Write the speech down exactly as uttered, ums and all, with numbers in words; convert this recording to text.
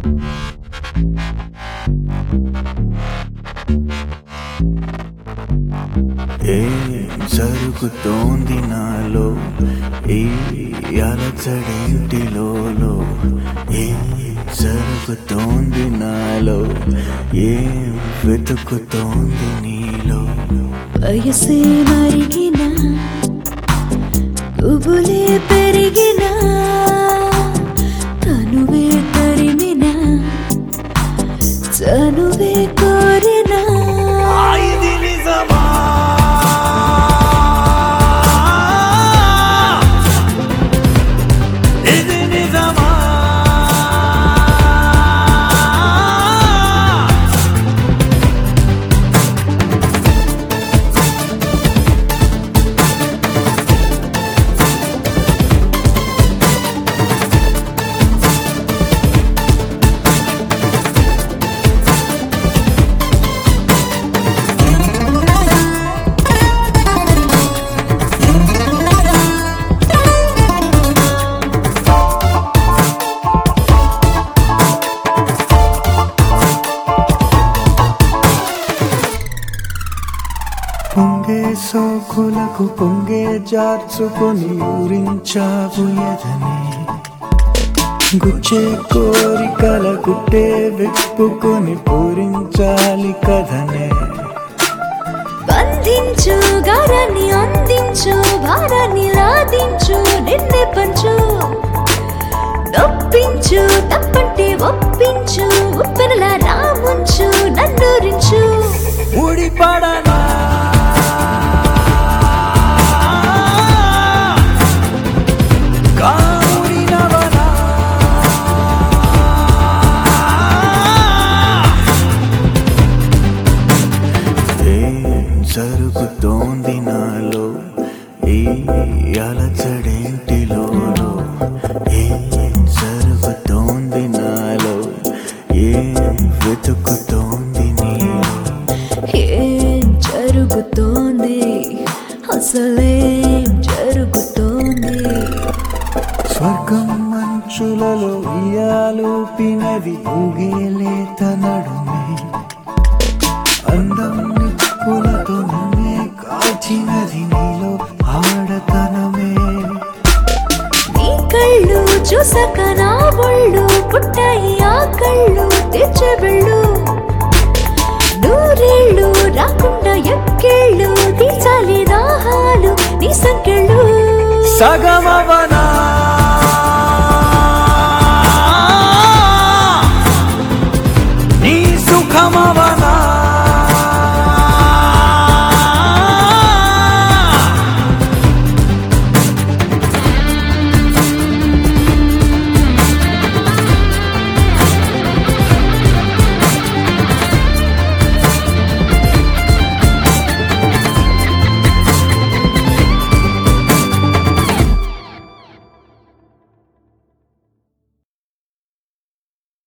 ఏం జరుగుతోంది నాలో ఈ అలచడేంటిలో ఏం జరుగుతోంది నాలో ఏం వెతుకుతోంది నీలో వయసే మరిగిన ఉబులే పెరిగిన తనువే తరిమిన తనువే కోరిన ఇది నిజమా ఇది నిజమా పొంగే సోకులకు పొంగే జార్చుకొని ఊరించావు ఎదనే గుచ్చే కోరికల గుట్టే విప్పుకొని పూరించాలి కథనే బంధించు గారాన్ని అందించు భారాన్ని లాదించు నిన్నే పంచు నొప్పించు తప్పంటే ఒప్పించు ఉప్పెనలా రాముంచు నన్నూరించు ముడిపడనా కాముడినవనా ఏం జరుగుతోంది నాలో ఈ అలచడేంటిలో ఏం జరుగుతోంది నాలో ఏం వెతుకుతోంది నీలో ఏం జరుగుతోంది అసలేం జరుగుతోంది స్వర్గం మంచులలో ఇయాలూపినది ఊగేలేత నడుమే అందం నిప్పులతో నన్నే కాచినది నీలో ఆడతనమే నీ కళ్ళు చూసాక నా ఒళ్ళు పుట్టాయి ఆ కళ్ళు తెచ్చే వెళ్ళు నూరేళ్ళు రాకుండా ఎక్కేళ్ళు తీర్చాలి దాహాలు నీ సంకెళ్ళు సగమవనా